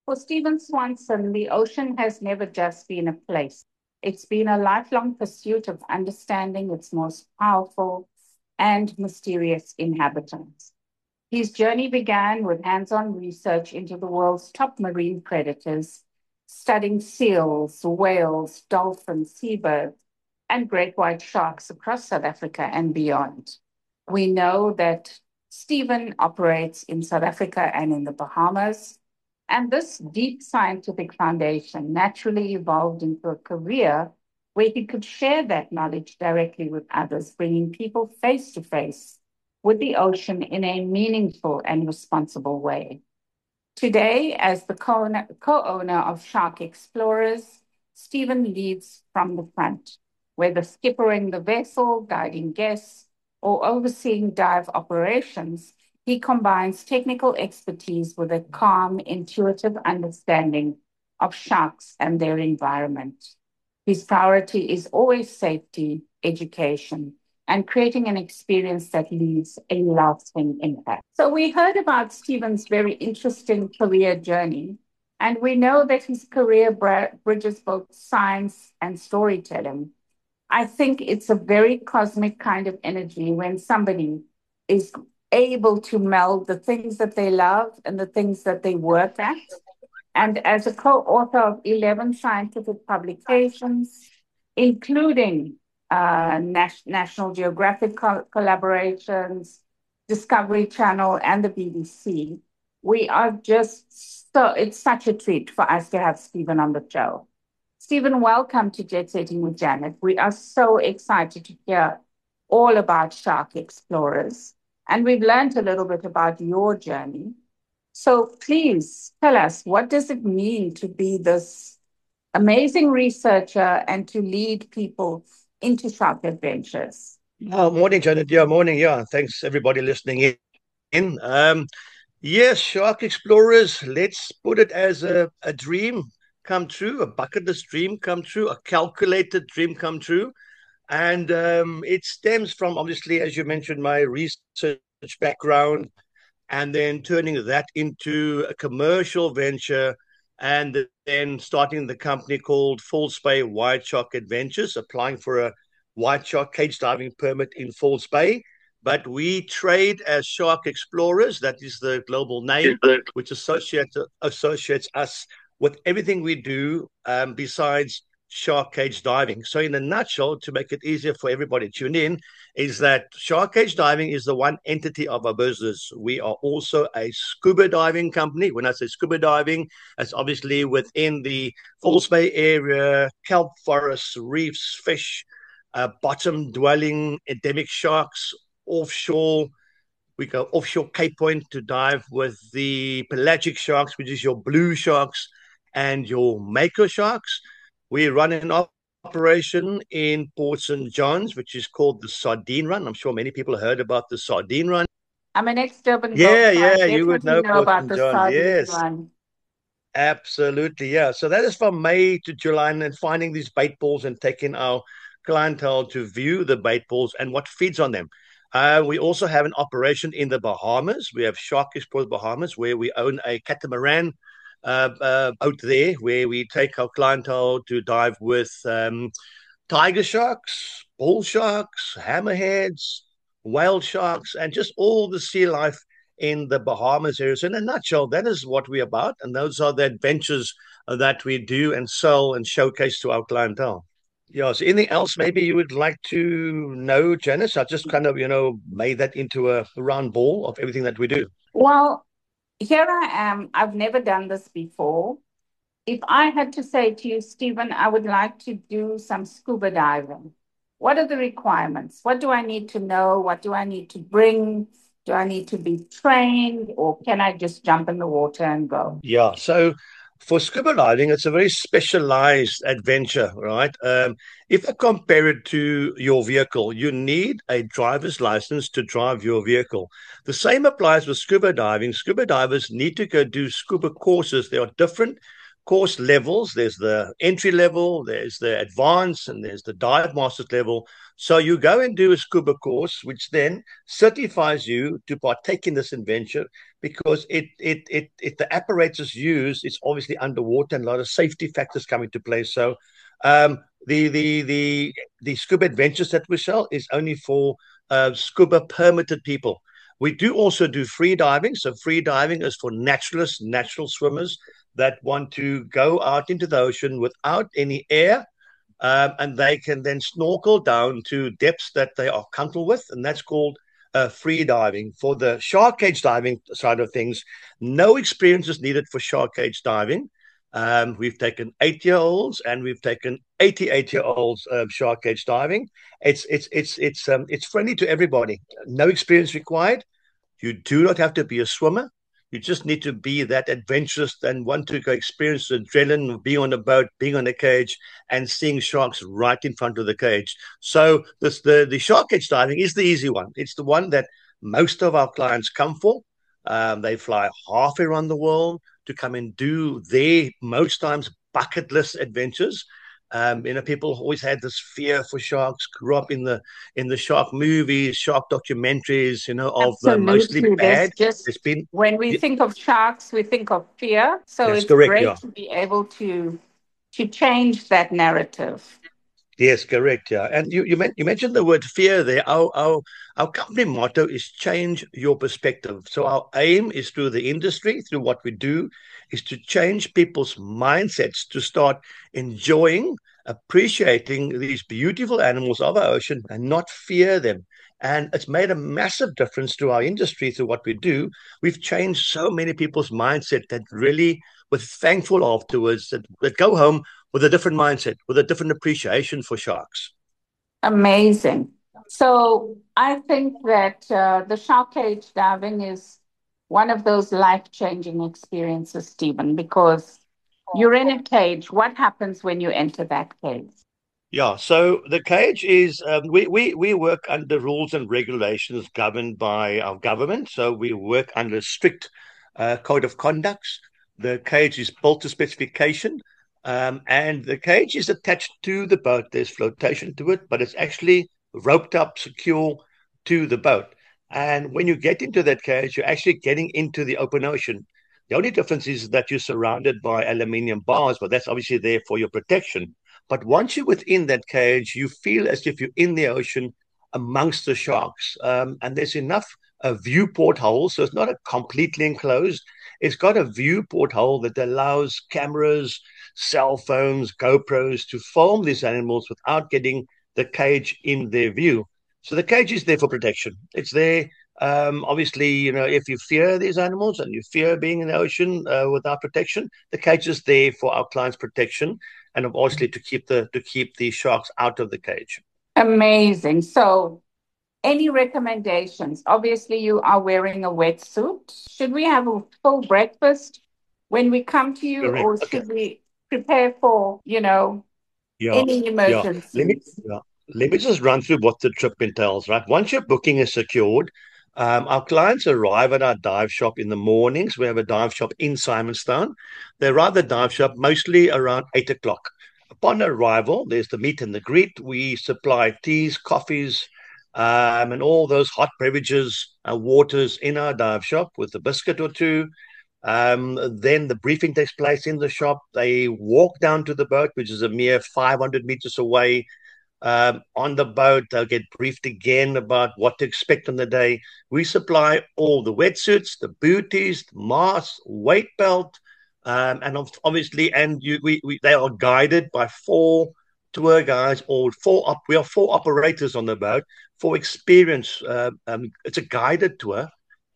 For Stephen Swanson, the ocean has never just been a place. It's been a lifelong pursuit of understanding its most powerful and mysterious inhabitants. His journey began with hands on research into the world's top marine predators, studying seals, whales, dolphins, seabirds, and great white sharks across South Africa and beyond. We know that Stephen operates in South Africa and in the Bahamas, and this deep scientific foundation naturally evolved into a career where he could share that knowledge directly with others, bringing people face to face with the ocean in a meaningful and responsible way. Today, as the co-owner of Shark Explorers, Stephen leads from the front, whether skippering the vessel, guiding guests, or overseeing dive operations. He combines technical expertise with a calm, intuitive understanding of sharks and their environment. His priority is always safety, education, and creating an experience that leaves a lasting impact. So we heard about Stephen's very interesting career journey, and we know that his career bridges both science and storytelling. I think it's a very cosmic kind of energy when somebody is able to meld the things that they love and the things that they work at. And as a co-author of 11 scientific publications, including National Geographic collaborations, Discovery Channel, and the BBC, we are just so, it's such a treat for us to have Stephen on the show. Stephen, welcome to Jet Setting with Janet. We are so excited to hear all about Shark Explorers, and we've learned a little bit about your journey. So please tell us, what does it mean to be this amazing researcher and to lead people into shark adventures? Oh, morning, Janet. Yeah, morning. Yeah, thanks everybody listening in. Yes, Shark Explorers. Let's put it as a dream come true, a bucket list dream come true, a calculated dream come true, and it stems from obviously, as you mentioned, my research background, and then turning that into a commercial venture, and then starting the company called False Bay White Shark Adventures, applying for a white shark cage diving permit in False Bay. But we trade as Shark Explorers. That is the global name, which associates us with everything we do besides shark cage diving. So, in a nutshell, to make it easier for everybody to tune in, is that shark cage diving is the one entity of our business. We are also a scuba diving company. When I say scuba diving, it's obviously within the False Bay area, kelp forests, reefs, fish, bottom dwelling endemic sharks, offshore. We go offshore Cape Point to dive with the pelagic sharks, which is your blue sharks and your mako sharks. We run an operation in Port St. John's, which is called the Sardine Run. I'm sure many people heard about the Sardine Run. I'm an ex-Durban girl, Yeah, so I yeah, you would definitely know know Port about St. the John's. sardine Yes, run. absolutely. Yeah. So that is from May to July, and then finding these bait balls and taking our clientele to view the bait balls and what feeds on them. We also have an operation in the Bahamas. We have Shark Explorers Bahamas, where we own a catamaran out there, where we take our clientele to dive with tiger sharks, bull sharks, hammerheads, whale sharks, and just all the sea life in the Bahamas area. So, in a nutshell, that is what we're about, and those are the adventures that we do and sell and showcase to our clientele. Yeah. So, anything else maybe you would like to know, Janice? I just kind of, made that into a round ball of everything that we do. Well, here I am. I've never done this before. If I had to say to you, Stephen, I would like to do some scuba diving, what are the requirements? What do I need to know? What do I need to bring? Do I need to be trained, or can I just jump in the water and go? Yeah. So for scuba diving, it's a very specialized adventure, right? If I compare it to your vehicle, you need a driver's license to drive your vehicle. The same applies with scuba diving. Scuba divers need to go do scuba courses. There are different course levels. There's the entry level, there's the advanced, and there's the dive masters level. So you go and do a scuba course, which then certifies you to partake in this adventure because the apparatus used is obviously underwater and a lot of safety factors come into play. So um, the scuba adventures that we sell is only for scuba permitted people. We do also do free diving. So free diving is for naturalists, natural swimmers that want to go out into the ocean without any air, and they can then snorkel down to depths that they are comfortable with, and that's called free diving. For the shark cage diving side of things, no experience is needed for shark cage diving. We've taken 8-year-olds and we've taken 88-year-olds shark cage diving. It's friendly to everybody. No experience required. You do not have to be a swimmer. You just need to be that adventurous and want to go experience the adrenaline of being on a boat, being on a cage, and seeing sharks right in front of the cage. So the shark cage diving is the easy one. It's the one that most of our clients come for. They fly halfway around the world to come and do their most times bucket list adventures. People always had this fear for sharks. Grew up in the shark movies, shark documentaries. Of the mostly Absolutely. There's bad. just, There's been when we Yeah, think of sharks, we think of fear. So that's it's correct. Yeah. great to be able to change that narrative. Yes, correct. Yeah, and you mentioned the word fear there. Our company motto is change your perspective. So our aim is through the industry, through what we do, is to change people's mindsets to start enjoying, appreciating these beautiful animals of our ocean and not fear them. And it's made a massive difference to our industry through what we do. We've changed so many people's mindset that really were thankful afterwards that go home with a different mindset, with a different appreciation for sharks. Amazing. So I think that the shark cage diving is one of those life-changing experiences, Stephen, because you're in a cage. What happens when you enter that cage? Yeah, so the cage is we work under rules and regulations governed by our government. So we work under a strict code of conducts. The cage is built to specification, and the cage is attached to the boat. There's flotation to it, but it's actually roped up, secure to the boat. And when you get into that cage, you're actually getting into the open ocean. The only difference is that you're surrounded by aluminium bars, but that's obviously there for your protection. But once you're within that cage, you feel as if you're in the ocean amongst the sharks. And there's enough viewport holes, so it's not a completely enclosed. It's got a viewport hole that allows cameras, cell phones, GoPros to film these animals without getting the cage in their view. So the cage is there for protection. It's there. Obviously, if you fear these animals and you fear being in the ocean without protection, the cage is there for our clients' protection and obviously to keep the sharks out of the cage. Amazing. So, any recommendations? Obviously, you are wearing a wetsuit. Should we have a full breakfast when we come to you, Correct. or Okay. should we prepare for, Yeah. any Yeah. Let me emergencies? yeah. Let me just run through what the trip entails, right? Once your booking is secured, our clients arrive at our dive shop in the mornings. We have a dive shop in Simonstown. They arrive at the dive shop mostly around 8 o'clock. Upon arrival, there's the meet and the greet. We supply teas, coffees, and all those hot beverages, waters in our dive shop with a biscuit or two. Then the briefing takes place in the shop. They walk down to the boat, which is a mere 500 meters away. On the boat, they'll get briefed again about what to expect on the day. We supply all the wetsuits, the booties, the masks, weight belt, and obviously, and they are guided by four tour guides or we are four operators on the boat for experience. It's a guided tour,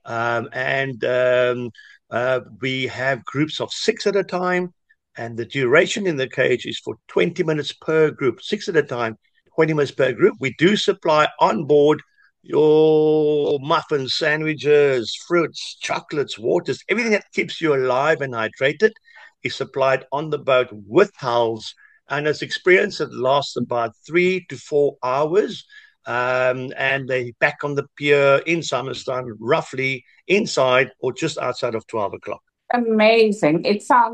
and we have groups of six at a time, and the duration in the cage is for 20 minutes per group, six at a time, 20 minutes per group. We do supply on board your muffins, sandwiches, fruits, chocolates, waters, everything that keeps you alive and hydrated is supplied on the boat with towels. And it's experience that lasts about 3 to 4 hours. And they back on the pier in Summerstown, roughly inside or just outside of 12 o'clock. Amazing. It sounds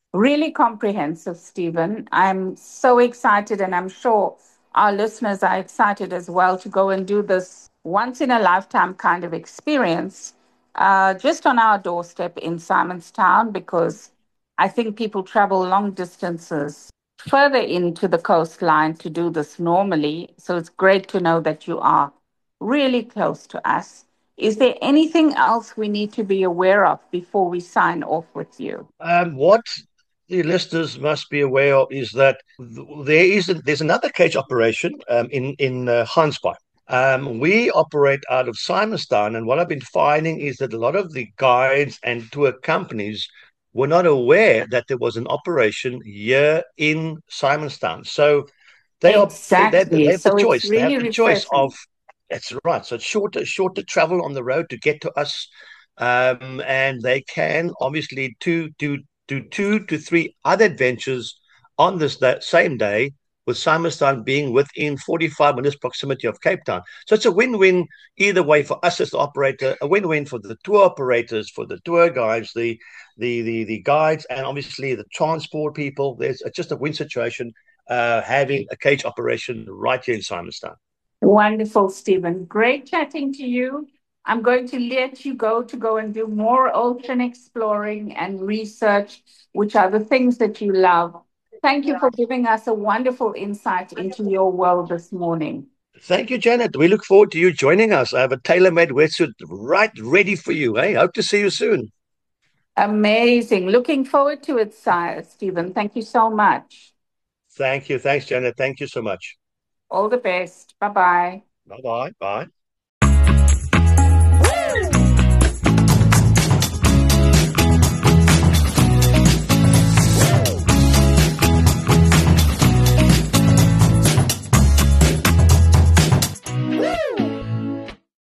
Really comprehensive, Stephen. I'm so excited, and I'm sure our listeners are excited as well to go and do this once in a lifetime kind of experience just on our doorstep in Simonstown, because I think people travel long distances further into the coastline to do this normally. So it's great to know that you are really close to us. Is there anything else we need to be aware of before we sign off with you? What the listeners must be aware of is that there's another cage operation in Hansbach. We operate out of Simonstown, and what I've been finding is that a lot of the guides and tour companies were not aware that there was an operation here in Simonstown. So they Exactly. have the So it's choice. They have really the choice of refreshing. that's right. So it's shorter travel on the road to get to us, and they can obviously do 2 to 3 other adventures on this that same day, with Simonstown being within 45 minutes proximity of Cape Town. So it's a win-win either way for us as the operator, a win-win for the tour operators, for the tour guides, the guides, and obviously the transport people. It's just a win situation having a cage operation right here in Simonstown. Wonderful, Stephen. Great chatting to you. I'm going to let you go and do more ocean exploring and research, which are the things that you love. Thank you for giving us a wonderful insight into your world this morning. Thank you, Janet. We look forward to you joining us. I have a tailor-made wetsuit right ready for you. Hey, hope to see you soon. Amazing. Looking forward to it, Sire Stephen. Thank you so much. Thank you. Thanks, Janet. Thank you so much. All the best. Bye bye. Bye-bye. Bye.